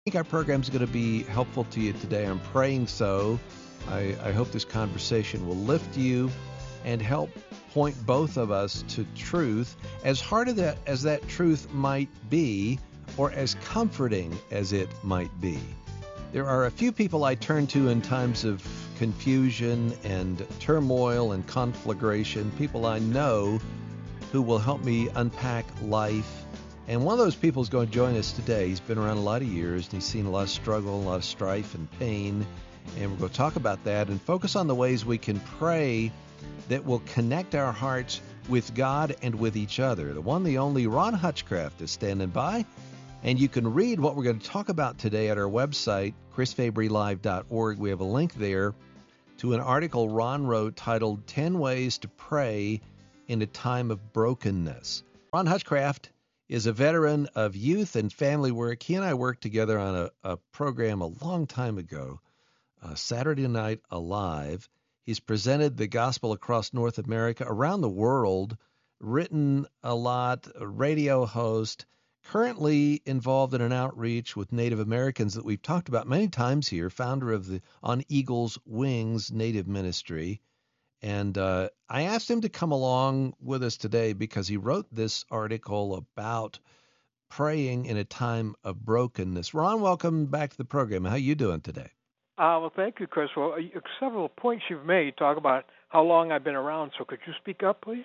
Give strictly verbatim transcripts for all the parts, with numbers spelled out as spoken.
think our program is going to be helpful to you today. I'm praying so. I, I hope this conversation will lift you and help point both of us to truth, as hard of that as that truth might be, or as comforting as it might be. There are a few people I turn to in times of confusion and turmoil and conflagration, people I know who will help me unpack life. And one of those people is going to join us today. He's been around a lot of years, and he's seen a lot of struggle, a lot of strife and pain. And we're going to talk about that and focus on the ways we can pray that will connect our hearts with God and with each other. The one, the only, Ron Hutchcraft is standing by. And you can read what we're going to talk about today at our website, chris fabry live dot org. We have a link there to an article Ron wrote titled ten ways to Pray in a Time of Brokenness. Ron Hutchcraft is a veteran of youth and family work. He and I worked together on a, a program a long time ago, uh, Saturday Night Alive. He's presented the gospel across North America, around the world, written a lot, a radio host, currently involved in an outreach with Native Americans that we've talked about many times here, founder of the On Eagle's Wings Native Ministry. And uh, I asked him to come along with us today because he wrote this article about praying in a time of brokenness. Ron, welcome back to the program. How are you doing today? Uh, well, thank you, Chris. Well, several points you've made talk about how long I've been around, so could you speak up, please?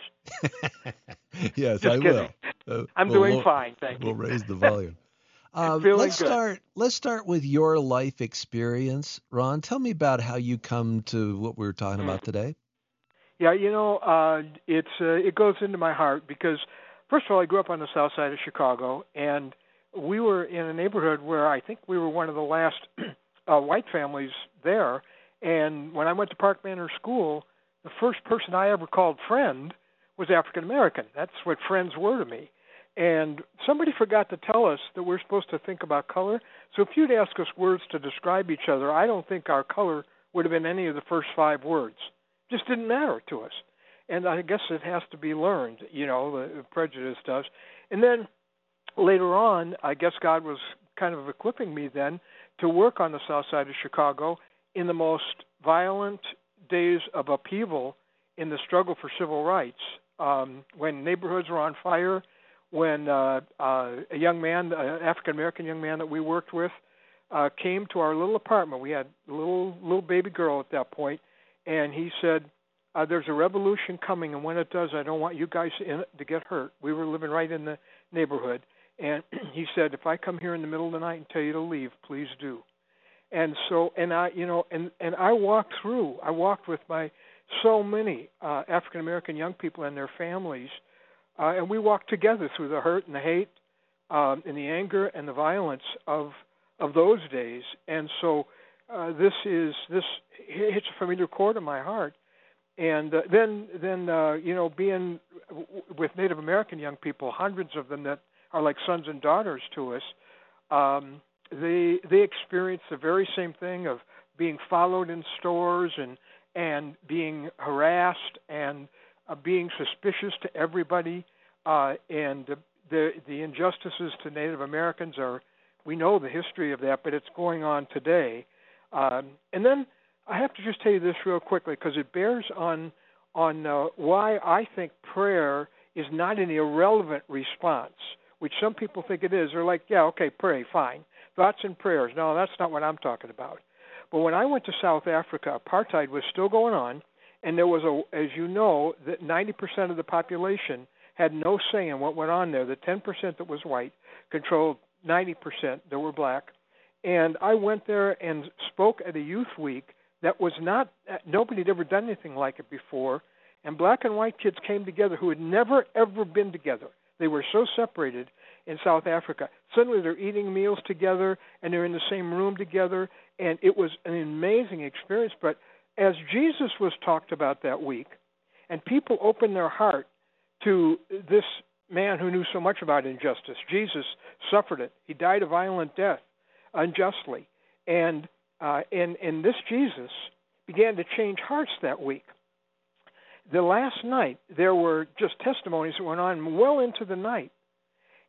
Yes, Just I kidding. will. Uh, I'm we'll, doing we'll, fine, thank we'll you. raise the volume. Um, Feeling let's good. start. Let's start with your life experience, Ron. Tell me about how you come to what we were talking about today. Yeah, you know, uh, it's uh, it goes into my heart because, first of all, I grew up on the south side of Chicago, and we were in a neighborhood where I think we were one of the last uh, white families there. And when I went to Park Manor School, the first person I ever called friend was African American. That's what friends were to me. And somebody forgot to tell us that we're supposed to think about color. So if you'd ask us words to describe each other, I don't think our color would have been any of the first five words. Just didn't matter to us. And I guess it has to be learned, you know, the prejudice does. And then later on, I guess God was kind of equipping me then to work on the south side of Chicago in the most violent days of upheaval in the struggle for civil rights, um, when neighborhoods were on fire, when uh, uh, a young man, an African-American young man that we worked with, uh, came to our little apartment. We had a little, little baby girl at that point, and he said, uh, there's a revolution coming, and when it does, I don't want you guys in it to get hurt. We were living right in the neighborhood. And he said, if I come here in the middle of the night and tell you to leave, please do. And so, and I, you know, and, and I walked through, I walked with my, so many uh, African-American young people and their families, uh, and we walked together through the hurt and the hate, um, and the anger and the violence of of those days. And so uh, this is, this hits a familiar chord in my heart. And uh, then, then uh, you know, being w- with Native American young people, hundreds of them that are like sons and daughters to us, um, they they experience the very same thing of being followed in stores and and being harassed and uh, being suspicious to everybody, uh, and the, the the injustices to Native Americans are, we know the history of that, but it's going on today. Um, and then I have to just tell you this real quickly because it bears on on uh, why I think prayer is not an irrelevant response, which some people think it is. They're like, yeah, okay, pray, fine. Thoughts and prayers. No, that's not what I'm talking about. But when I went to South Africa, apartheid was still going on, and there was, a, as you know, that ninety percent of the population had no say in what went on there. The ten percent that was white controlled ninety percent that were black. And I went there and spoke at a youth week that was not, nobody had ever done anything like it before, and black and white kids came together who had never, ever been together. They were so separated in South Africa. Suddenly they're eating meals together, and they're in the same room together, and it was an amazing experience. But as Jesus was talked about that week, and people opened their heart to this man who knew so much about injustice, Jesus suffered it. He died a violent death unjustly. And, uh, and, and this Jesus began to change hearts that week. The last night, there were just testimonies that went on well into the night.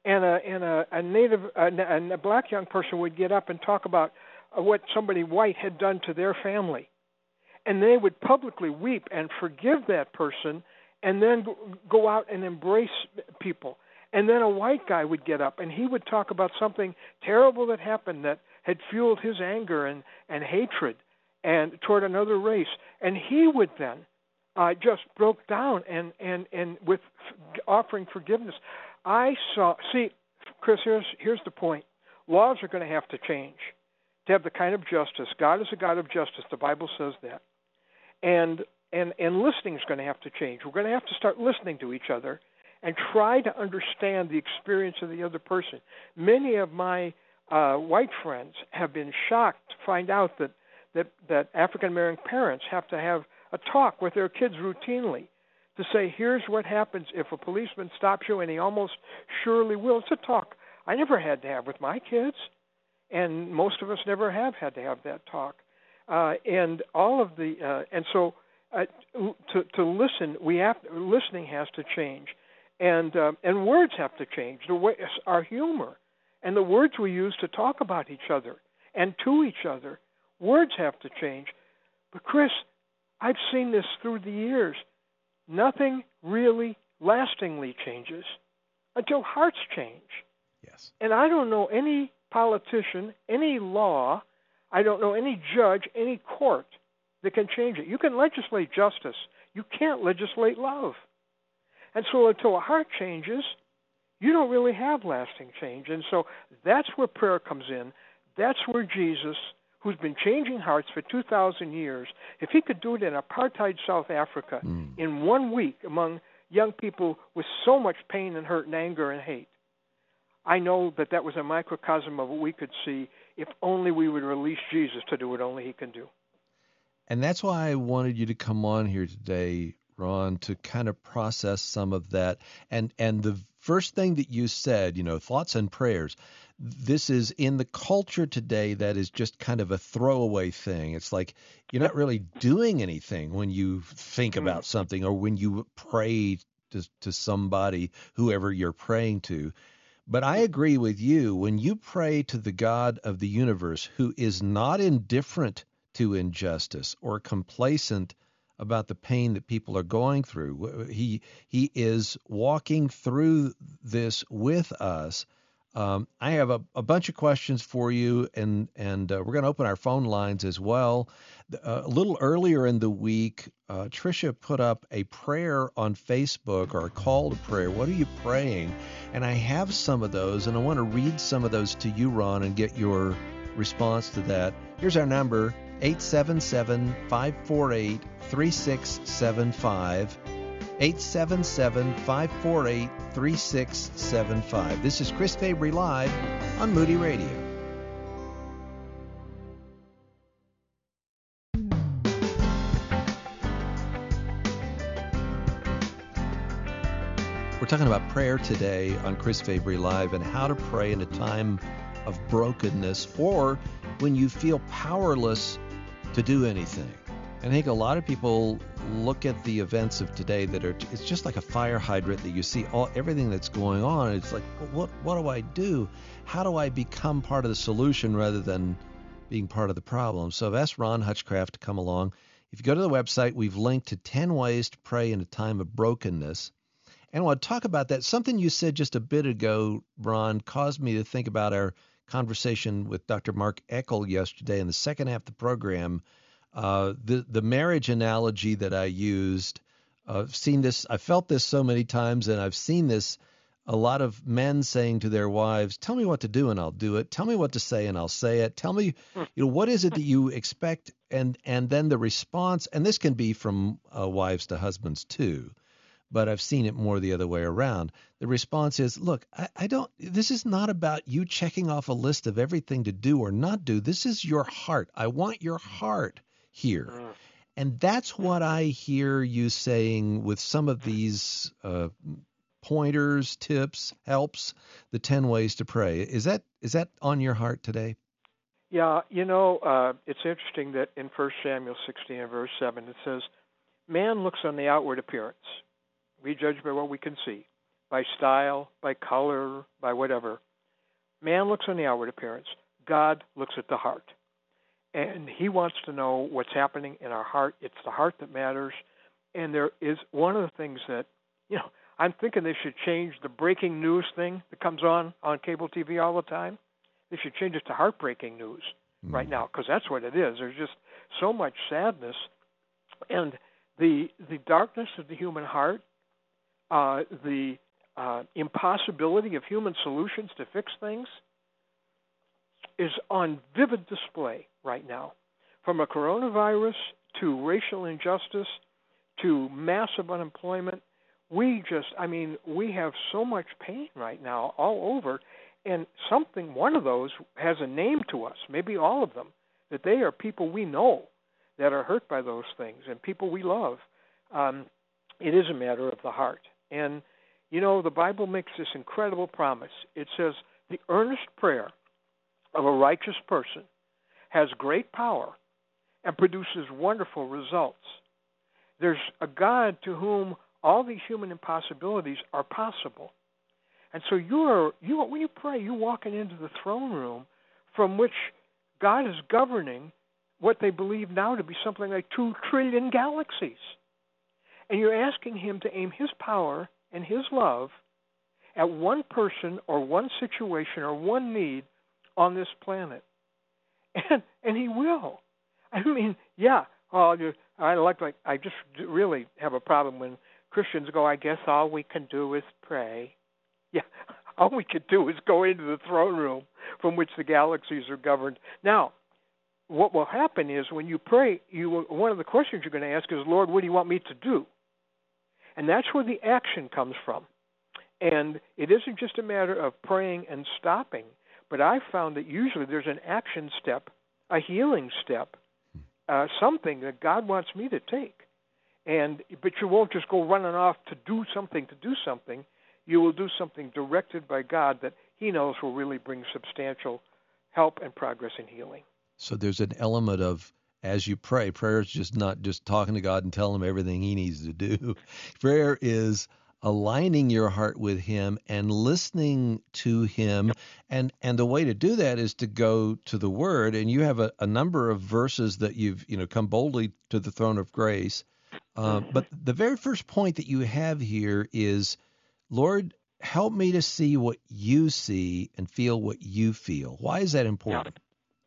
and a and a, a native a, a black young person would get up and talk about what somebody white had done to their family, and they would publicly weep and forgive that person, and then go out and embrace people. And then a white guy would get up and he would talk about something terrible that happened that had fueled his anger and, and hatred and toward another race, and he would then uh, just broke down and and and with f- offering forgiveness. I saw. See, Chris, here's here's the point. Laws are going to have to change to have the kind of justice. God is a God of justice. The Bible says that, and and and listening is going to have to change. We're going to have to start listening to each other and try to understand the experience of the other person. Many of my uh, white friends have been shocked to find out that that, that African American parents have to have a talk with their kids routinely to say, here's what happens if a policeman stops you, and he almost surely will. It's a talk I never had to have with my kids, and most of us never have had to have that talk. Uh, and all of the uh, and so uh, to to listen, we have listening has to change, and uh, and words have to change. The way our humor and the words we use to talk about each other and to each other, words have to change. But Chris, I've seen this through the years. Nothing really lastingly changes until hearts change. Yes. And I don't know any politician, any law, I don't know any judge, any court that can change it. You can legislate justice. You can't legislate love. And so until a heart changes, you don't really have lasting change. And so that's where prayer comes in. That's where Jesus, who's been changing hearts for two thousand years, if he could do it in apartheid South Africa mm. in one week among young people with so much pain and hurt and anger and hate, I know that that was a microcosm of what we could see if only we would release Jesus to do what only he can do. And that's why I wanted you to come on here today, Ron, to kind of process some of that. And and the first thing that you said, you know, thoughts and prayers, this is in the culture today that is just kind of a throwaway thing. It's like you're not really doing anything when you think about something or when you pray to, to somebody, whoever you're praying to. But I agree with you. When you pray to the God of the universe, who is not indifferent to injustice or complacent about the pain that people are going through, he he is walking through this with us. Um, I have a, a bunch of questions for you, and and uh, we're going to open our phone lines as well. Uh, a little earlier in the week, uh, Tricia put up a prayer on Facebook, or a call to prayer. What are you praying? And I have some of those, and I want to read some of those to you, Ron, and get your response to that. Here's our number, eight seven seven, five four eight, three six seven five. eight seven seven, five four eight, three six seven five. This is Chris Fabry Live on Moody Radio. We're talking about prayer today on Chris Fabry Live and how to pray in a time of brokenness or when you feel powerless to do anything. I think a lot of people look at the events of today that are, it's just like a fire hydrant that you see all everything that's going on. It's like, well, what what do I do? How do I become part of the solution rather than being part of the problem? So I've asked Ron Hutchcraft to come along. If you go to the website, we've linked to ten ways to pray in a time of brokenness. And I want to talk about that. Something you said just a bit ago, Ron, caused me to think about our conversation with Doctor Mark Eckel yesterday in the second half of the program. Uh, the the marriage analogy that I used, uh, I've seen this, I felt this so many times, and I've seen this, a lot of men saying to their wives, tell me what to do and I'll do it. Tell me what to say and I'll say it. Tell me, you know, what is it that you expect? And, and then the response, and this can be from uh, wives to husbands too, but I've seen it more the other way around. The response is, look, I, I don't, this is not about you checking off a list of everything to do or not do. This is your heart. I want your heart here. And that's what I hear you saying with some of these uh, pointers, tips, helps, the ten ways to pray. Is that is that on your heart today? Yeah, you know, uh, it's interesting that in First Samuel sixteen and verse seven, it says, man looks on the outward appearance. We judge by what we can see. by style, by color, by whatever. Man looks on the outward appearance. God looks at the heart. And he wants to know what's happening in our heart. It's the heart that matters. And there is one of the things that, you know, I'm thinking they should change the breaking news thing that comes on on cable T V all the time. They should change it to heartbreaking news mm. right now, because that's what it is. There's just so much sadness. And the the darkness of the human heart, uh, the uh, impossibility of human solutions to fix things is on vivid display right now. From a coronavirus to racial injustice to massive unemployment, we just, I mean, we have so much pain right now all over, and something, one of those has a name to us, maybe all of them, that they are people we know that are hurt by those things and people we love. Um, it is a matter of the heart. And, you know, the Bible makes this incredible promise. It says, the earnest prayer of a righteous person has great power and produces wonderful results. There's a God to whom all these human impossibilities are possible. And so you're, you, when you pray, you're walking into the throne room from which God is governing what they believe now to be something like two trillion galaxies. And you're asking him to aim his power and his love at one person or one situation or one need on this planet. And and he will. I mean, yeah, oh, I like, like I just really have a problem when Christians go, I guess all we can do is pray. Yeah, all we can do is go into the throne room from which the galaxies are governed. Now, what will happen is when you pray, you will, one of the questions you're going to ask is, Lord, what do you want me to do? And that's where the action comes from. And it isn't just a matter of praying and stopping, but I've found that usually there's an action step, a healing step, uh, something that God wants me to take. And but you won't just go running off to do something to do something. You will do something directed by God that he knows will really bring substantial help and progress in healing. So there's an element of, as you pray, prayer is just not just talking to God and telling him everything he needs to do. Prayer is aligning your heart with him and listening to him. And and the way to do that is to go to the Word. And you have a, a number of verses that you've, you know, come boldly to the throne of grace. Uh, but the very first point that you have here is, Lord, help me to see what you see and feel what you feel. Why is that important?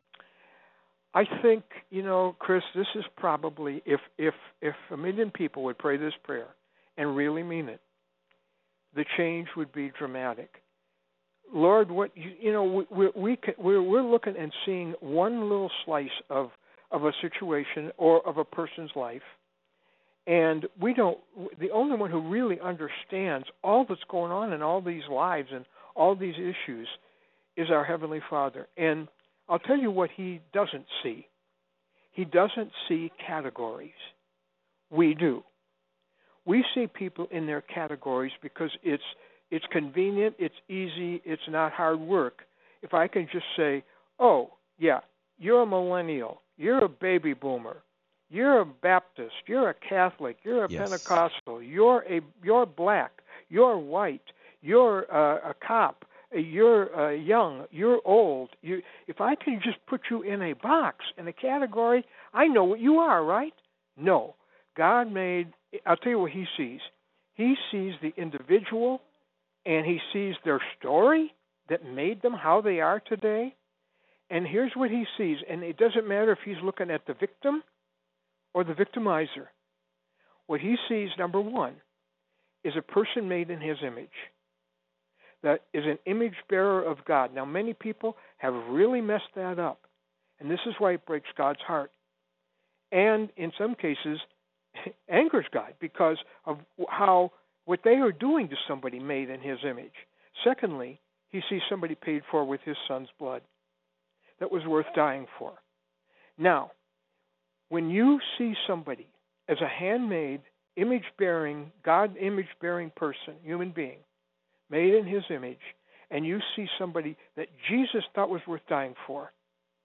I think, you know, Chris, this is probably, if if if a million people would pray this prayer and really mean it, the change would be dramatic. Lord, what you, you know, we we can, we're we're looking and seeing one little slice of of a situation or of a person's life, and we don't. The only one who really understands all that's going on in all these lives and all these issues is our Heavenly Father. And I'll tell you what he doesn't see. He doesn't see categories. We do. We see people in their categories because it's it's convenient, it's easy, it's not hard work. If I can just say, oh, yeah, you're a millennial, you're a baby boomer, you're a Baptist, you're a Catholic, you're a yes. Pentecostal, you're a you're black, you're white, you're a, a cop, you're uh, young, you're old. You, if I can just put you in a box, in a category, I know what you are, right? No. God made, I'll tell you what he sees. He sees the individual, and he sees their story that made them how they are today. And here's what he sees. And it doesn't matter if he's looking at the victim or the victimizer. What he sees, number one, is a person made in his image. That is an image bearer of God. Now, many people have really messed that up, and this is why it breaks God's heart. And in some cases, angers God because of how what they are doing to somebody made in his image. Secondly, he sees somebody paid for with his son's blood that was worth dying for. Now, when you see somebody as a handmade, image-bearing, God image-bearing person, human being, made in his image, and you see somebody that Jesus thought was worth dying for,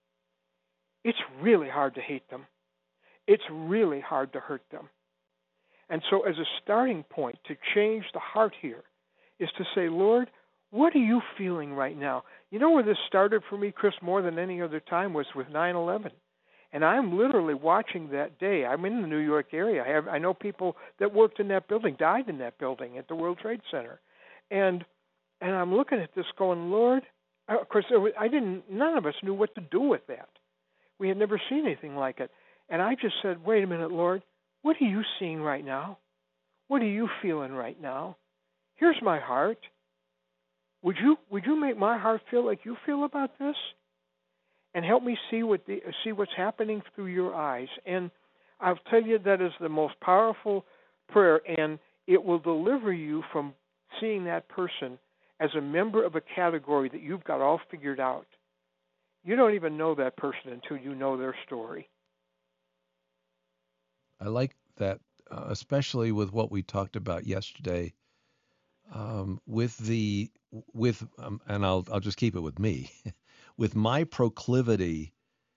it's really hard to hate them. It's really hard to hurt them. And so as a starting point to change the heart here is to say, Lord, what are you feeling right now? You know where this started for me, Chris, more than any other time was with nine eleven. And I'm literally watching that day. I'm in the New York area. I have I know people that worked in that building, died in that building at the World Trade Center. And and I'm looking at this going, Lord, of course, there was, I didn't, none of us knew what to do with that. We had never seen anything like it. And I just said, wait a minute, Lord, what are you seeing right now? What are you feeling right now? Here's my heart. Would you would you make my heart feel like you feel about this? And help me see what the, see what's happening through your eyes. And I'll tell you that is the most powerful prayer, and it will deliver you from seeing that person as a member of a category that you've got all figured out. You don't even know that person until you know their story. I like that, uh, especially with what we talked about yesterday. Um, with the with um, and I'll I'll just keep it with me. With my proclivity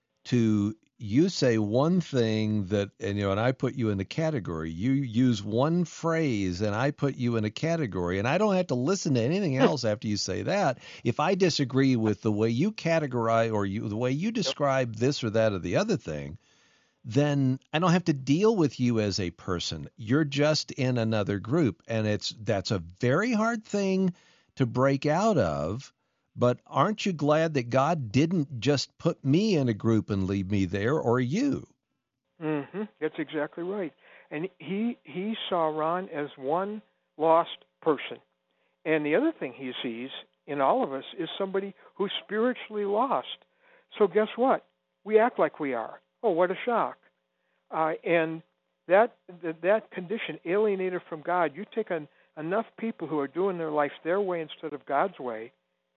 to you say one thing that, and you know, and I put you in the category. You use one phrase and I put you in a category, and I don't have to listen to anything else after you say that. If I disagree with the way you categorize or you the way you describe this or that or the other thing, then I don't have to deal with you as a person. You're just in another group, and it's that's a very hard thing to break out of. But aren't you glad that God didn't just put me in a group and leave me there, or you? Mm-hmm. That's exactly right. And he he saw Ron as one lost person. And the other thing he sees in all of us is somebody who's spiritually lost. So guess what? We act like we are. Oh, what a shock. Uh, and that, that that condition, alienated from God, you take an, enough people who are doing their life their way instead of God's way,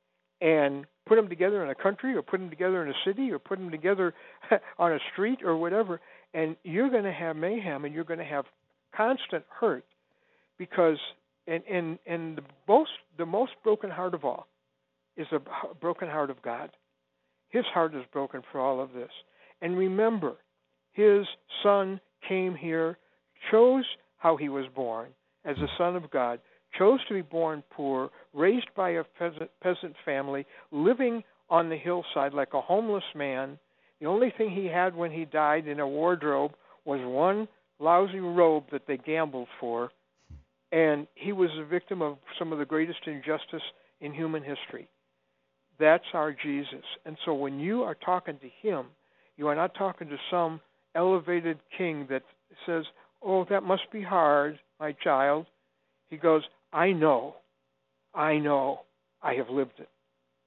and put them together in a country or put them together in a city or put them together on a street or whatever, and you're going to have mayhem and you're going to have constant hurt because and and and the most the most broken heart of all is a broken heart of God. His heart is broken for all of this. And remember, his son came here, chose how he was born as a son of God, chose to be born poor, raised by a peasant, peasant family, living on the hillside like a homeless man. The only thing he had when he died in a wardrobe was one lousy robe that they gambled for, and he was a victim of some of the greatest injustice in human history. That's our Jesus. And so when you are talking to him, you are not talking to some elevated king that says, oh, that must be hard, my child. He goes, I know, I know, I have lived it.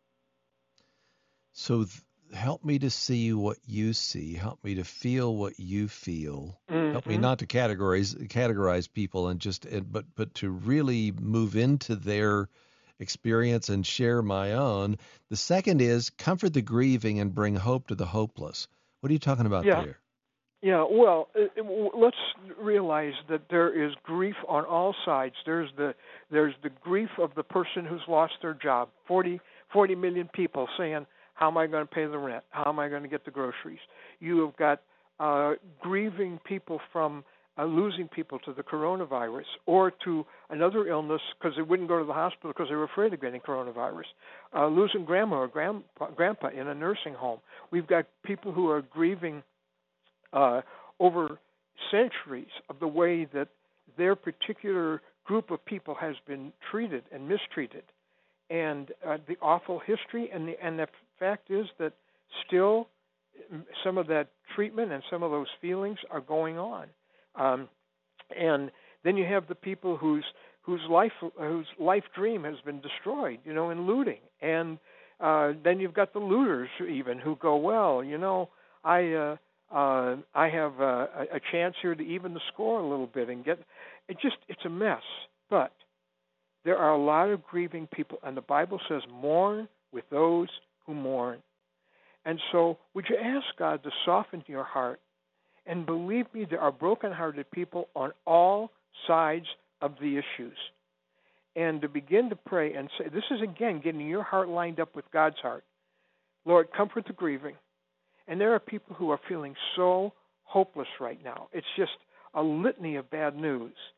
So th- help me to see what you see. Help me to feel what you feel. Mm-hmm. Help me not to categorize categorize people and just, but but to really move into their experience and share my own. The second is comfort the grieving and bring hope to the hopeless. What are you talking about yeah. there? Yeah, well, it, it, let's realize that there is grief on all sides. There's the there's the grief of the person who's lost their job. forty, forty million people saying, how am I going to pay the rent? How am I going to get the groceries? You have got uh, grieving people from uh, losing people to the coronavirus or to another illness because they wouldn't go to the hospital because they were afraid of getting coronavirus. Uh, losing grandma or grandpa, grandpa in a nursing home. We've got people who are grieving Uh, over centuries of the way that their particular group of people has been treated and mistreated, and uh, the awful history, and the and the fact is that still some of that treatment and some of those feelings are going on, um, and then you have the people whose whose life whose life dream has been destroyed, you know, in looting, and uh, then you've got the looters even who go, well, you know, I. Uh, Uh, I have uh, a chance here to even the score a little bit and get it. Just it's a mess. But there are a lot of grieving people, and the Bible says, "Mourn with those who mourn." And so, would you ask God to soften your heart? And believe me, there are broken-hearted people on all sides of the issues. And to begin to pray and say, this is again getting your heart lined up with God's heart. Lord, comfort the grieving. And there are people who are feeling so hopeless right now. It's just a litany of bad news.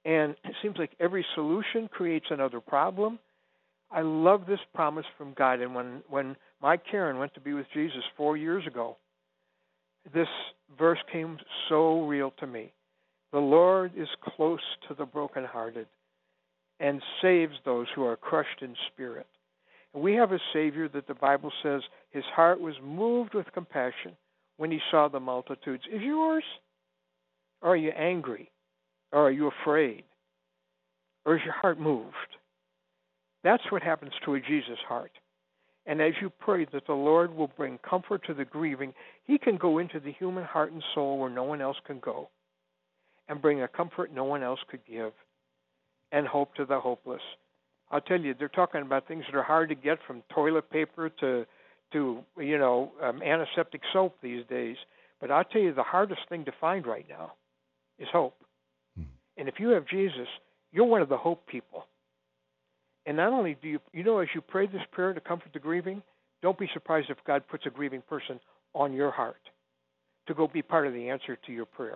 And it seems like every solution creates another problem. I love this promise from God. And when, when my Karen went to be with Jesus four years ago, this verse came so real to me. The Lord is close to the brokenhearted and saves those who are crushed in spirit. And we have a Savior that the Bible says his heart was moved with compassion when he saw the multitudes. Is yours? Or are you angry? Or are you afraid? Or is your heart moved? That's what happens to a Jesus heart. And as you pray that the Lord will bring comfort to the grieving, he can go into the human heart and soul where no one else can go and bring a comfort no one else could give and hope to the hopeless. I'll tell you, they're talking about things that are hard to get, from toilet paper to, to you know, um, antiseptic soap these days. But I'll tell you, the hardest thing to find right now is hope. Hmm. And if you have Jesus, you're one of the hope people. And not only do you, you know, as you pray this prayer to comfort the grieving, don't be surprised if God puts a grieving person on your heart to go be part of the answer to your prayer.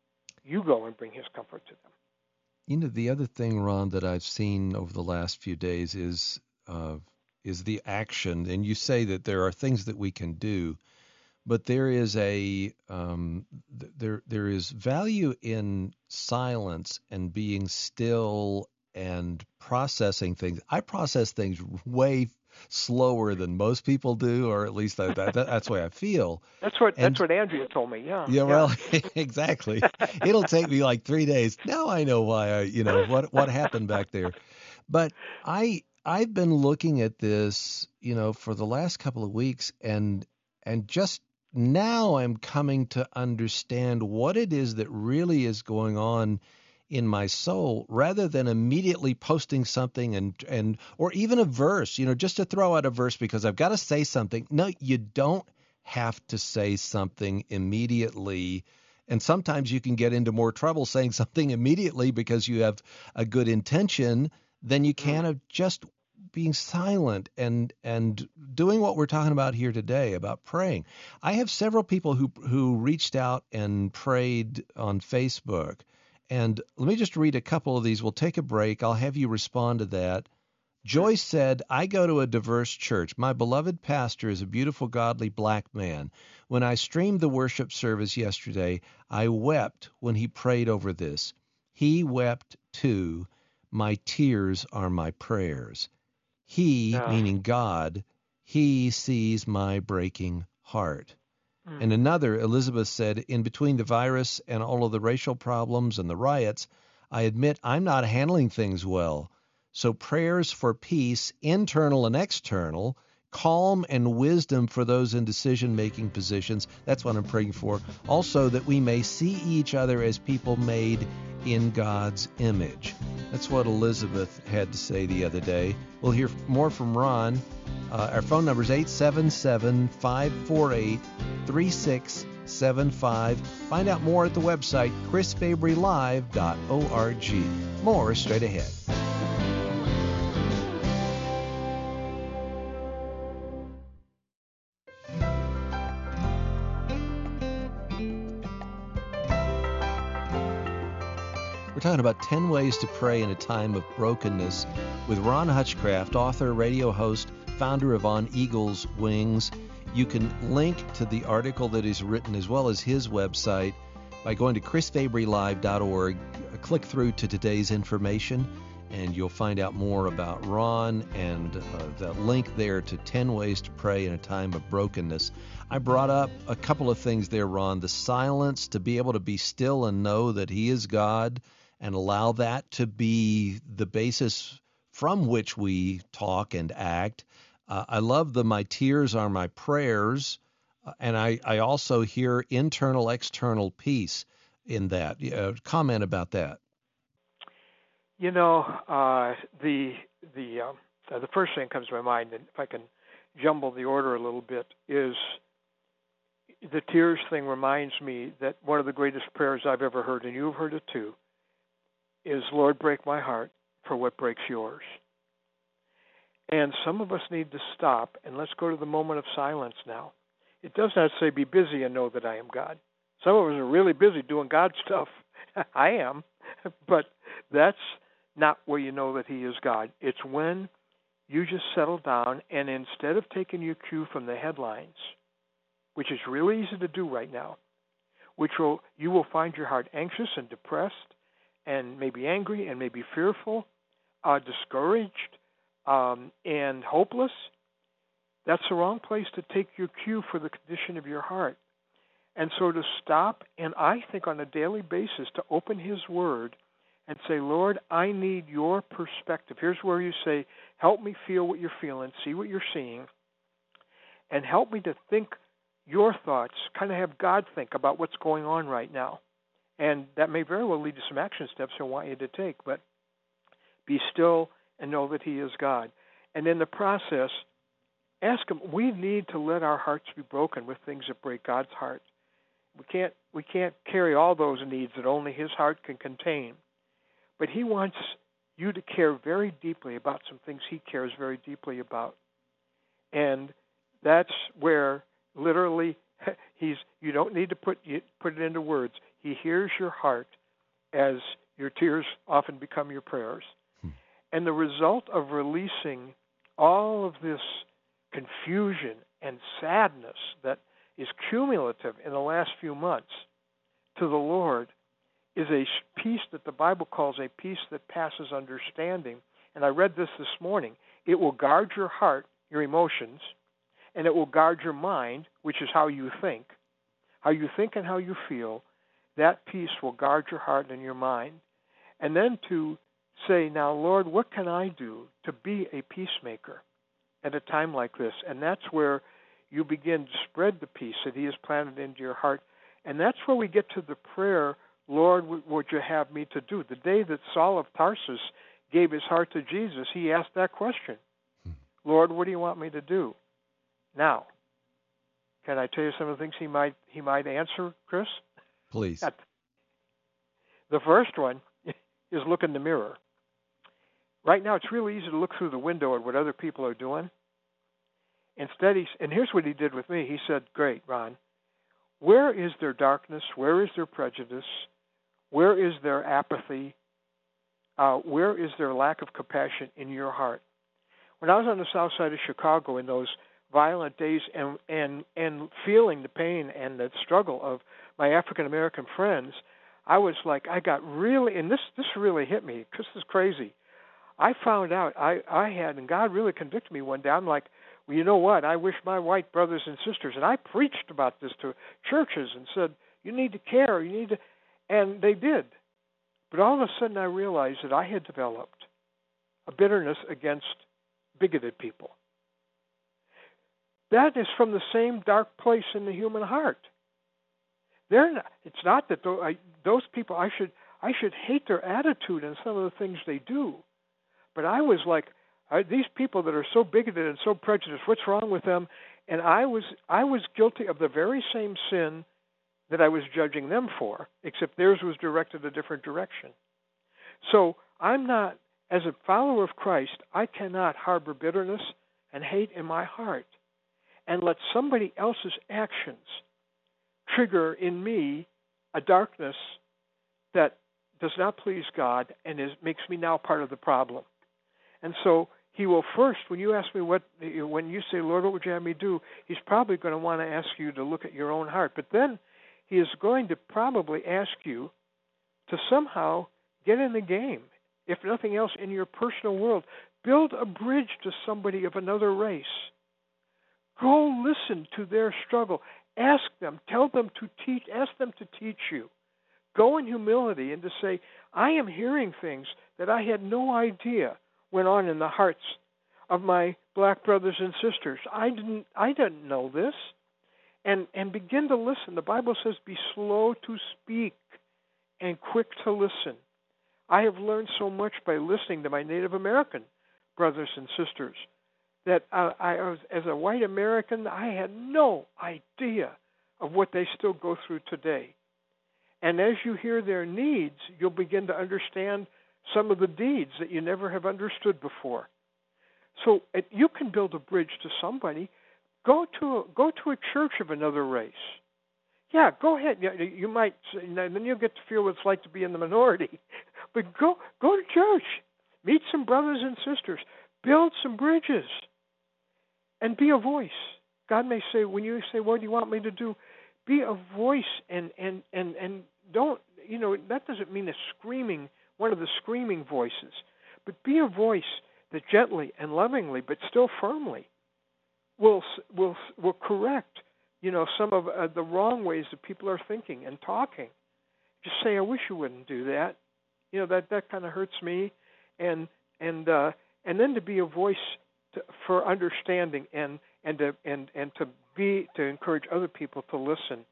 You go and bring his comfort to them. You know, the other thing, Ron, that I've seen over the last few days is uh, is the action. And you say that there are things that we can do, but there is a um, th- there there is value in silence and being still and processing things. I process things way slower than most people do, or at least that, that, that's the way I feel. That's what and, that's what Andrea told me. Yeah. Yeah. Well, yeah. Exactly. It'll take me like three days. Now I know why I, you know, what what happened back there. But I I've been looking at this, you know, for the last couple of weeks, and and just now I'm coming to understand what it is that really is going on in my soul, rather than immediately posting something and and or even a verse, you know, just to throw out a verse because I've got to say something. No, you don't have to say something immediately. And sometimes you can get into more trouble saying something immediately because you have a good intention than you can of just being silent and and doing what we're talking about here today, about praying. I have several people who who reached out and prayed on Facebook. And let me just read a couple of these. We'll take a break. I'll have you respond to that. Joyce said, I go to a diverse church. My beloved pastor is a beautiful, godly black man. When I streamed the worship service yesterday, I wept when he prayed over this. He wept too. My tears are my prayers. He, yeah. meaning God, he sees my breaking heart. And another, Elizabeth said, in between the virus and all of the racial problems and the riots, I admit I'm not handling things well. So prayers for peace, internal and external, calm and wisdom for those in decision-making positions. That's what I'm praying for. Also, that we may see each other as people made in God's image. That's what Elizabeth had to say the other day. We'll hear more from Ron. Uh, our phone number is eight seven seven, five four eight, three six seven five. Find out more at the website chris fabry live dot org. More straight ahead. We're talking about ten ways to pray in a time of brokenness with Ron Hutchcraft, author, radio host, founder of On Eagle's Wings. You can link to the article that he's written as well as his website by going to chris fabry live dot org. Click through to today's information, and you'll find out more about Ron and uh, the link there to ten ways to pray in a time of brokenness. I brought up a couple of things there, Ron. The silence, to be able to be still and know that he is God, and allow that to be the basis from which we talk and act. Uh, I love the my tears are my prayers, uh, and I, I also hear internal, external peace in that. Uh, comment about that. You know, uh, the the uh, the first thing that comes to my mind, and if I can jumble the order a little bit, is the tears thing reminds me that one of the greatest prayers I've ever heard, and you've heard it too, is, Lord, break my heart for what breaks yours. And some of us need to stop, and let's go to the moment of silence now. It does not say be busy and know that I am God. Some of us are really busy doing God stuff. I am. but that's not where you know that he is God. It's when you just settle down and instead of taking your cue from the headlines, which is really easy to do right now, which will you will find your heart anxious and depressed and maybe angry and maybe fearful, uh, discouraged, um, and hopeless. That's the wrong place to take your cue for the condition of your heart. And so to stop, and I think on a daily basis, to open his word and say, Lord, I need your perspective. Here's where you say, help me feel what you're feeling, see what you're seeing, and help me to think your thoughts, kind of have God think about what's going on right now. And that may very well lead to some action steps I want you to take, but be still and know that he is God. And in the process, ask him, we need to let our hearts be broken with things that break God's heart. We can't we can't carry all those needs that only his heart can contain. But he wants you to care very deeply about some things he cares very deeply about. And that's where literally he's you don't need to put put it into words. He hears your heart as your tears often become your prayers. Hmm. And the result of releasing all of this confusion and sadness that is cumulative in the last few months to the Lord is a peace that the Bible calls a peace that passes understanding. And I read this this morning. It will guard your heart, your emotions, and it will guard your mind, which is how you think. How you think and how you feel, that peace will guard your heart and your mind. And then to say, now, Lord, what can I do to be a peacemaker at a time like this? And that's where you begin to spread the peace that he has planted into your heart. And that's where we get to the prayer, Lord, what would you have me to do? The day that Saul of Tarsus gave his heart to Jesus, he asked that question. Hmm. Lord, what do you want me to do? Now, can I tell you some of the things he might he might answer, Chris? Please. The first one is look in the mirror. Right now, it's really easy to look through the window at what other people are doing. Instead, he, and here's what he did with me. He said, great, Ron, where is their darkness? Where is their prejudice? Where is their apathy? Uh, where is their lack of compassion in your heart? When I was on the south side of Chicago in those violent days and, and, and feeling the pain and the struggle of my African-American friends, I was like, I got really, and this, this really hit me, because this is crazy. I found out I, I had, and God really convicted me one day. I'm like, well, you know what? I wish my white brothers and sisters, and I preached about this to churches and said, you need to care, you need to, and they did. But all of a sudden I realized that I had developed a bitterness against bigoted people. That is from the same dark place in the human heart. They're not, it's not that those, I, those people, I should, I should hate their attitude and some of the things they do. But I was like, I, these people that are so bigoted and so prejudiced, what's wrong with them? And I was I was guilty of the very same sin that I was judging them for, except theirs was directed a different direction. So I'm not, as a follower of Christ, I cannot harbor bitterness and hate in my heart and let somebody else's actions trigger in me a darkness that does not please God and is, makes me now part of the problem. And so he will first, when you ask me what, when you say, Lord, what would you have me do? He's probably going to want to ask you to look at your own heart. But then he is going to probably ask you to somehow get in the game, if nothing else, in your personal world. Build a bridge to somebody of another race. Go listen to their struggle. Ask them, tell them to teach, ask them to teach you. Go in humility and to say, I am hearing things that I had no idea went on in the hearts of my black brothers and sisters. I didn't I didn't know this. And and begin to listen. The Bible says, be slow to speak and quick to listen. I have learned so much by listening to my Native American brothers and sisters that uh, I was, as a white American, I had no idea of what they still go through today. And as you hear their needs, you'll begin to understand some of the deeds that you never have understood before. So it, you can build a bridge to somebody. Go to a, go to a church of another race. Yeah, go ahead. You, you might, then you'll get to feel what it's like to be in the minority. But go go to church, meet some brothers and sisters, build some bridges, and be a voice. God may say, when you say, what do you want me to do? Be a voice, and, and, and, and don't, you know, that doesn't mean a screaming, one of the screaming voices, but be a voice that gently and lovingly, but still firmly, will will will correct, you know, some of uh, the wrong ways that people are thinking and talking. Just say, I wish you wouldn't do that. You know, that, that kind of hurts me. And and uh, and then to be a voice to, for understanding and and to and, and to be to encourage other people to listen.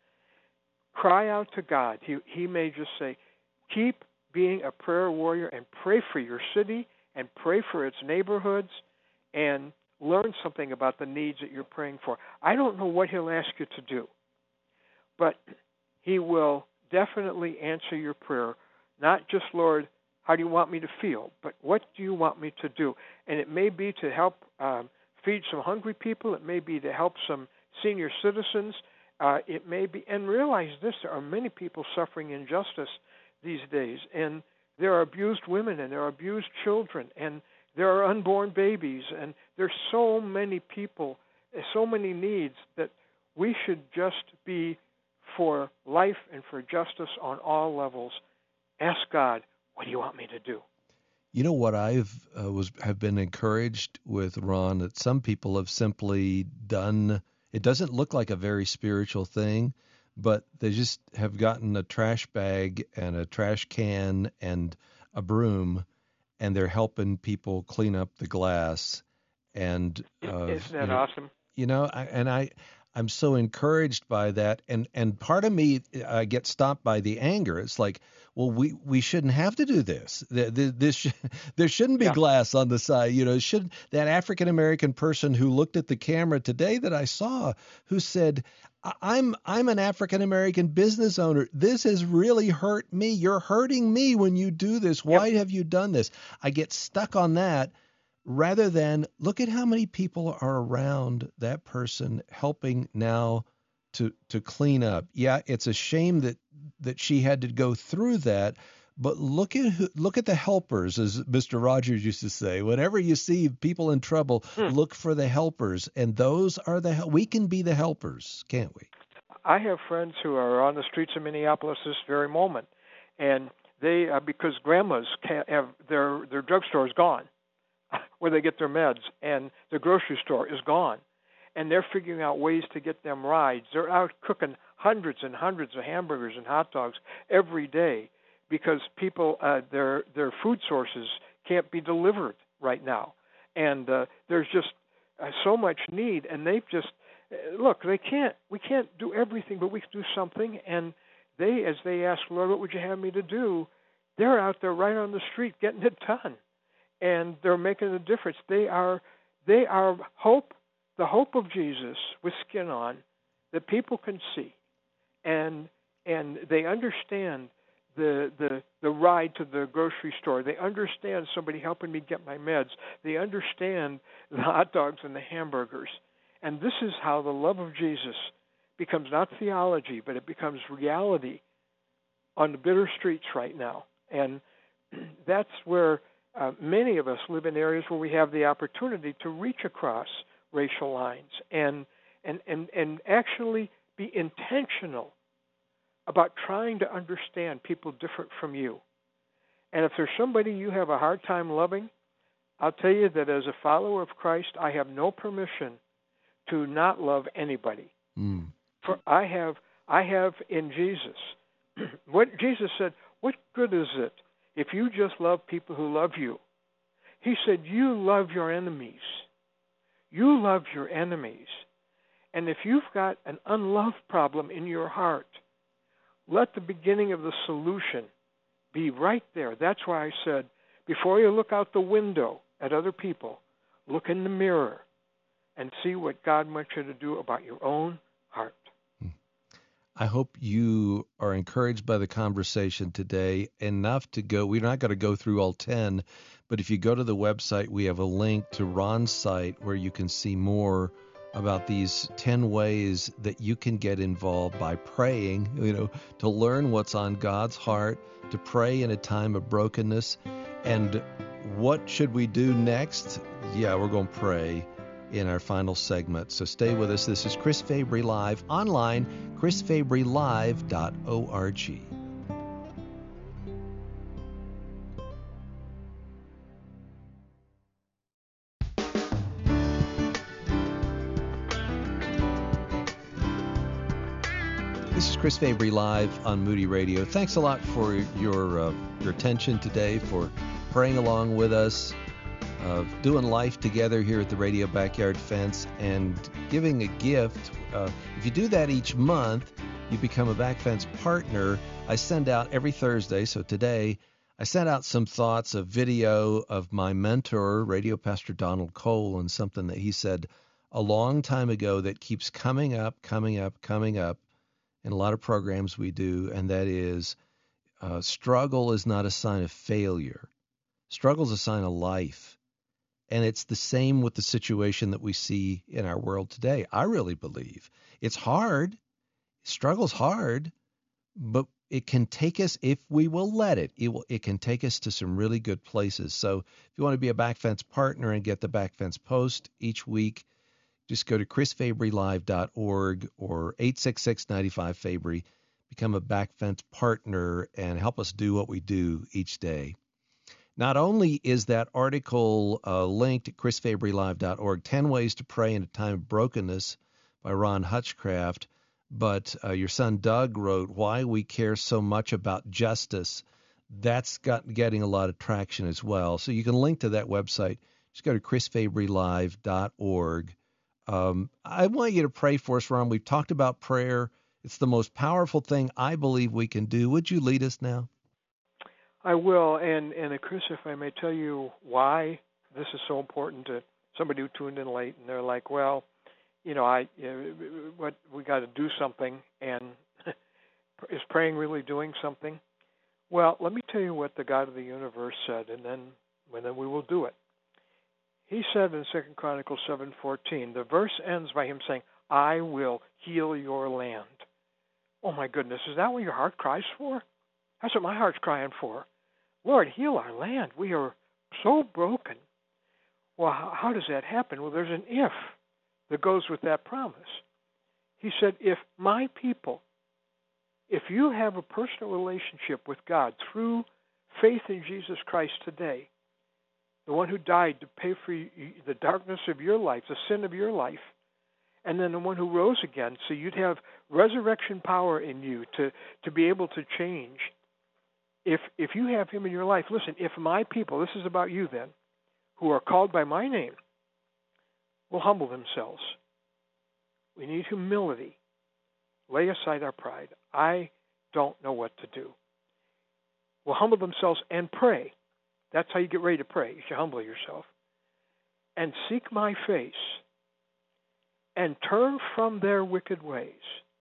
Cry out to God. He he may just say, keep being a prayer warrior and pray for your city and pray for its neighborhoods and learn something about the needs that you're praying for. I don't know what he'll ask you to do, but he will definitely answer your prayer. Not just, Lord, how do you want me to feel, but what do you want me to do? And it may be to help um, feed some hungry people. It may be to help some senior citizens. Uh, it may be, and realize this, there are many people suffering injustice these days, and there are abused women, and there are abused children, and there are unborn babies, and there's so many people, so many needs that we should just be for life and for justice on all levels. Ask God, what do you want me to do? You know what I've uh, was have been encouraged with, Ron, that some people have simply done. It doesn't look like a very spiritual thing, but they just have gotten a trash bag and a trash can and a broom, and they're helping people clean up the glass. And uh, isn't that you know, awesome? You know, I, and I. I'm so encouraged by that, and and part of me I get stopped by the anger. It's like, well, we, we shouldn't have to do this. This sh- there shouldn't be Yeah. glass on the side. You know, should that African American person who looked at the camera today that I saw, who said, I'm I'm an African American business owner. This has really hurt me. You're hurting me when you do this. Why Yep. have you done this? I get stuck on that, rather than look at how many people are around that person helping now to to clean up. Yeah, it's a shame that that she had to go through that, but look at who, look at the helpers, as Mister Rogers used to say. Whenever you see people in trouble, Hmm. look for the helpers, and those are the we can be the helpers, can't we? I have friends who are on the streets of Minneapolis this very moment, and they uh, because grandmas can't have their their drugstore is gone, where they get their meds, and the grocery store is gone, and they're figuring out ways to get them rides. They're out cooking hundreds and hundreds of hamburgers and hot dogs every day because people uh, their their food sources can't be delivered right now, and uh, there's just uh, so much need, and they've just uh, look they can't we can't do everything, but we can do something, and they as they ask, Lord, what would you have me to do? They're out there right on the street getting it done. And they're making a difference. They are, they are hope, the hope of Jesus with skin on, that people can see, and and they understand the the the ride to the grocery store. They understand somebody helping me get my meds. They understand the hot dogs and the hamburgers, and this is how the love of Jesus becomes not theology, but it becomes reality on the bitter streets right now, and that's where. Uh, many of us live in areas where we have the opportunity to reach across racial lines and, and, and, and actually be intentional about trying to understand people different from you. And if there's somebody you have a hard time loving, I'll tell you that as a follower of Christ, I have no permission to not love anybody. Mm. For I have, I have in Jesus, what Jesus said, what good is it if you just love people who love you? He said, you love your enemies. You love your enemies. And if you've got an unloved problem in your heart, let the beginning of the solution be right there. That's why I said, before you look out the window at other people, look in the mirror and see what God wants you to do about your own heart. I hope you are encouraged by the conversation today enough to go. We're not going to go through all ten, but if you go to the website, we have a link to Ron's site where you can see more about these ten ways that you can get involved by praying, you know, to learn what's on God's heart, to pray in a time of brokenness. And what should we do next? Yeah, we're going to pray in our final segment. So stay with us. This is Chris Fabry Live online, chris fabry live dot org. This is Chris Fabry Live on Moody Radio. Thanks a lot for your uh, your attention today, for praying along with us, uh, doing life together here at the Radio Backyard Fence, and giving a gift. Uh, if you do that each month, you become a Back Fence partner. I send out every Thursday, so today I sent out some thoughts, a video of my mentor, Radio Pastor Donald Cole, and something that he said a long time ago that keeps coming up, coming up, coming up in a lot of programs we do, and that is uh, struggle is not a sign of failure. Struggle is a sign of life. And it's the same with the situation that we see in our world today. I really believe it's hard. Struggle's hard, but it can take us, if we will let it, it will, it can take us to some really good places. So if you want to be a Back Fence partner and get the Back Fence post each week, just go to chris fabry live dot org or eight six six, nine five, Fabry. Become a Back Fence partner and help us do what we do each day. Not only is that article uh, linked at chris fabry live dot org, ten Ways to Pray in a Time of Brokenness by Ron Hutchcraft, but uh, your son Doug wrote Why We Care So Much About Justice. That's got getting a lot of traction as well. So you can link to that website. Just go to chris fabry live dot org. Um, I want you to pray for us, Ron. We've talked about prayer. It's the most powerful thing I believe we can do. Would you lead us now? I will. And, and uh, Chris, if I may tell you why this is so important to somebody who tuned in late, and they're like, well, you know, I, you know, what we got to do something, and is praying really doing something? Well, let me tell you what the God of the universe said, and then, and then we will do it. He said in Second Chronicles seven fourteen, the verse ends by him saying, I will heal your land. Oh, my goodness, is that what your heart cries for? That's what my heart's crying for. Lord, heal our land. We are so broken. Well, how, how does that happen? Well, there's an if that goes with that promise. He said, if my people, if you have a personal relationship with God through faith in Jesus Christ today, the one who died to pay for you, the darkness of your life, the sin of your life, and then the one who rose again, so you'd have resurrection power in you to, to be able to change. If if you have him in your life, listen, if my people, this is about you then, who are called by my name, will humble themselves. We need humility. Lay aside our pride. I don't know what to do. Will humble themselves and pray. That's how you get ready to pray. You should humble yourself. And seek my face and turn from their wicked ways.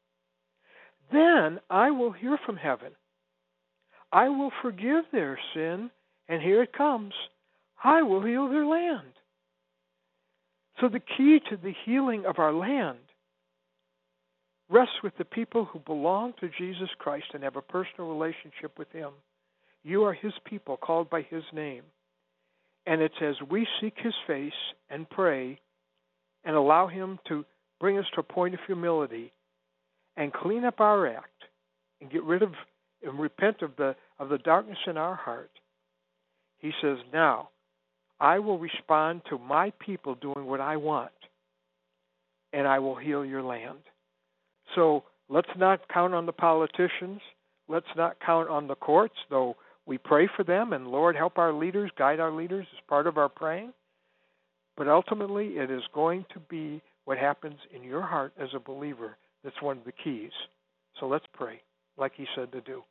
Then I will hear from heaven. I will forgive their sin, and here it comes. I will heal their land. So the key to the healing of our land rests with the people who belong to Jesus Christ and have a personal relationship with him. You are his people, called by his name. And it's as we seek his face and pray and allow him to bring us to a point of humility and clean up our act and get rid of and repent of the of the darkness in our heart. He says, now, I will respond to my people doing what I want, and I will heal your land. So let's not count on the politicians. Let's not count on the courts, though we pray for them, and Lord, help our leaders, guide our leaders as part of our praying. But ultimately, it is going to be what happens in your heart as a believer that's one of the keys. So let's pray, like he said to do.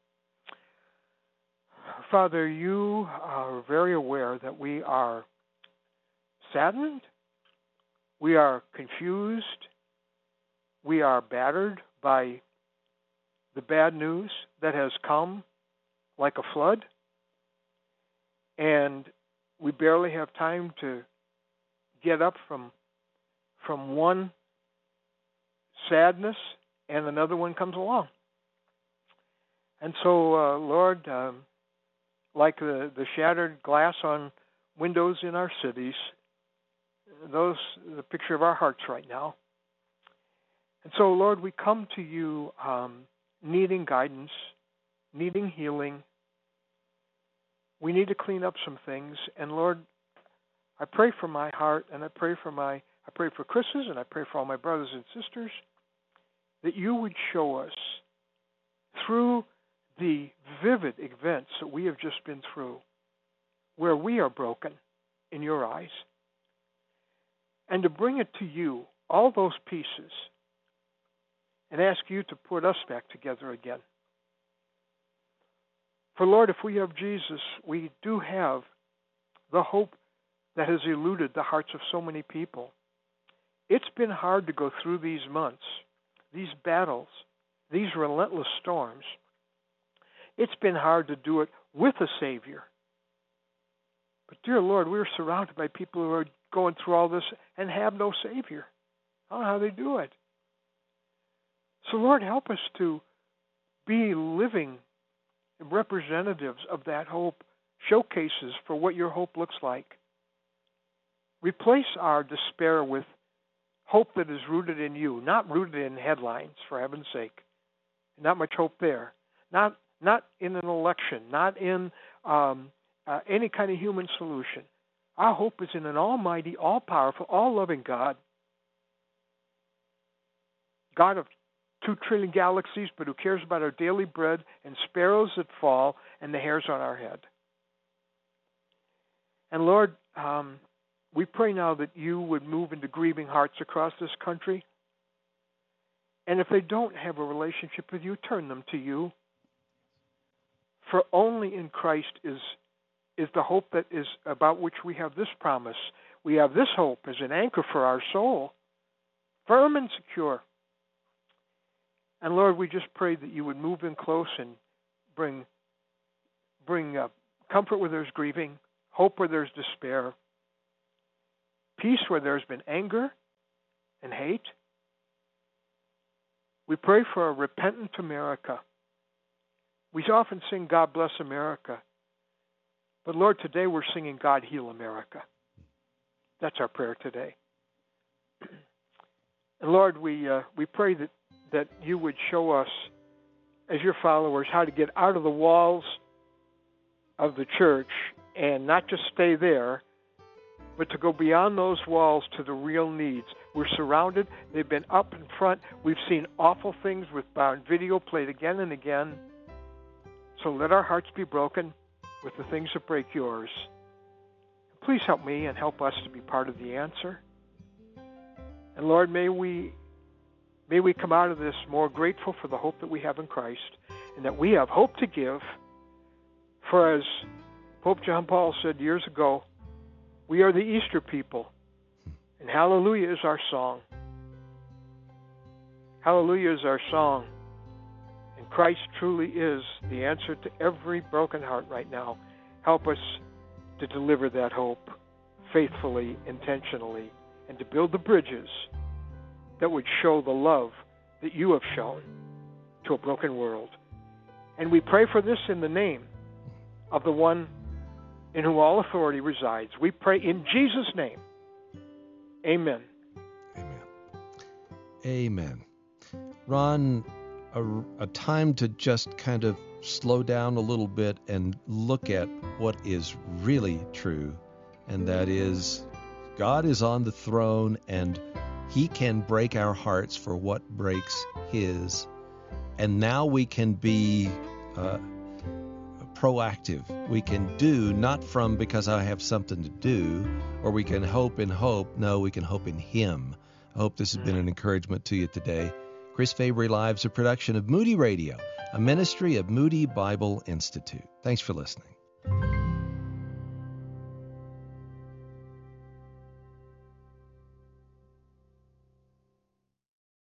Father, you are very aware that we are saddened, we are confused, we are battered by the bad news that has come like a flood, and we barely have time to get up from from one sadness, and another one comes along. And so, uh, Lord, um, like the, the shattered glass on windows in our cities, those the picture of our hearts right now. And so, Lord, we come to you um, needing guidance, needing healing. We need to clean up some things. And Lord, I pray for my heart, and I pray for my I pray for Chris's, and I pray for all my brothers and sisters, that you would show us through the vivid events that we have just been through, where we are broken in your eyes, and to bring it to you, all those pieces, and ask you to put us back together again. For Lord, if we have Jesus, we do have the hope that has eluded the hearts of so many people. It's been hard to go through these months, these battles, these relentless storms. It's been hard to do it with a Savior. But dear Lord, we're surrounded by people who are going through all this and have no Savior. I don't know how they do it. So Lord, help us to be living representatives of that hope, showcases for what your hope looks like. Replace our despair with hope that is rooted in you, not rooted in headlines, for heaven's sake. Not much hope there. Not not in an election, not in um, uh, any kind of human solution. Our hope is in an almighty, all-powerful, all-loving God. God of two trillion galaxies, but who cares about our daily bread and sparrows that fall and the hairs on our head. And Lord, um, we pray now that you would move into grieving hearts across this country. And if they don't have a relationship with you, turn them to you. For only in Christ is is the hope that is about which we have this promise. We have this hope as an anchor for our soul, firm and secure. And Lord, we just pray that you would move in close and bring bring uh, comfort where there's grieving, hope where there's despair, peace where there's been anger and hate. We pray for a repentant America. We often sing, God bless America. But Lord, today we're singing, God heal America. That's our prayer today. And Lord, we uh, we pray that, that you would show us, as your followers, how to get out of the walls of the church and not just stay there, but to go beyond those walls to the real needs. We're surrounded. They've been up in front. We've seen awful things with bound video played again and again. So let our hearts be broken with the things that break yours. Please help me and help us to be part of the answer. And Lord, may we may we come out of this more grateful for the hope that we have in Christ, and that we have hope to give. For as Pope John Paul said years ago, we are the Easter people, and hallelujah is our song. Hallelujah is our song. And Christ truly is the answer to every broken heart right now. Help us to deliver that hope faithfully, intentionally, and to build the bridges that would show the love that you have shown to a broken world. And we pray for this in the name of the one in whom all authority resides. We pray in Jesus' name. Amen. Amen. Amen. Ron, a, a time to just kind of slow down a little bit and look at what is really true, and that is God is on the throne, and he can break our hearts for what breaks his. And now we can be uh, proactive. We can do, not from because I have something to do, or we can hope in hope. No, we can hope in him. I hope this has been an encouragement to you today. Chris Fabry Live is a production of Moody Radio, a ministry of Moody Bible Institute. Thanks for listening.